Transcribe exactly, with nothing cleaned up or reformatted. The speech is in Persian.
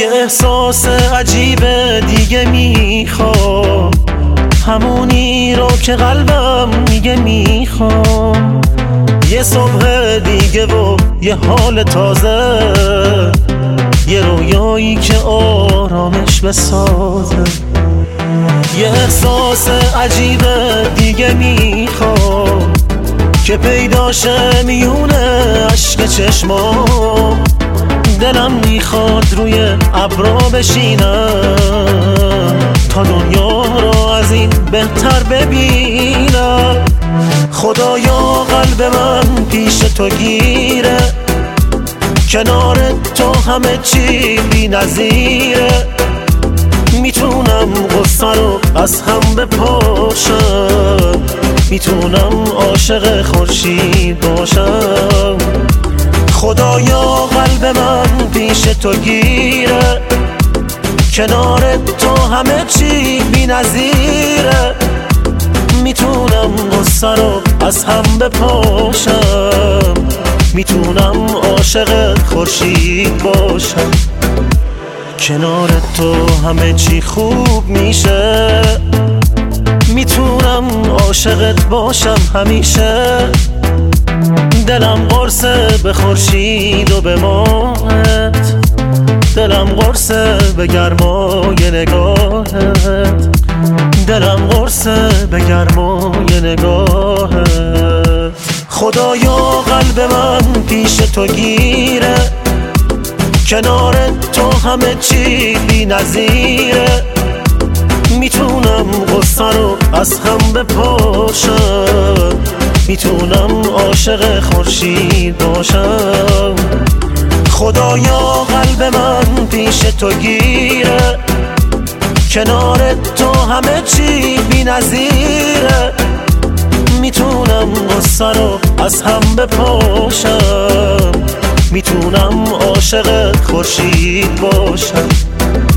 یه احساس عجیب دیگه میخوام، همونی رو که قلبم میگه میخوام. یه صبح دیگه و یه حال تازه، یه رویایی که آرامش بسازه. یه احساس عجیب دیگه میخوام که پیداشه میونه عشق چشمام. دلم میخواد روی ابرا بشینم تا دنیا رو از این بهتر ببینم. خدایا قلب من پیش تو گیره، کنار تو همه چی بی نظیره. میتونم غصه رو از هم بپاشم، میتونم عاشق خورشید باشم. خدایا قلب من پیش تو گیره، کنار تو همه چی بی نظیره. میتونم غصه رو از هم بپاشم، میتونم عاشق خورشید باشم. کنار تو همه چی خوب میشه، میتونم عاشقت باشم همیشه. دلم قرصه به خورشید و به ماهت، دلم قرصه به گرمای نگاهت، دلم قرصه به گرمای نگاهت. خدایا قلب من پیش تو گیره، کنار تو همه چی بی نظیره. میتونم غصه رو از هم بپاشم، میتونم عاشق خورشید باشم. خدایا قلب من پیش تو گیره، کنار تو همه چی بی نظیره. میتونم غصه رو از هم بپاشم، میتونم عاشق خورشید باشم.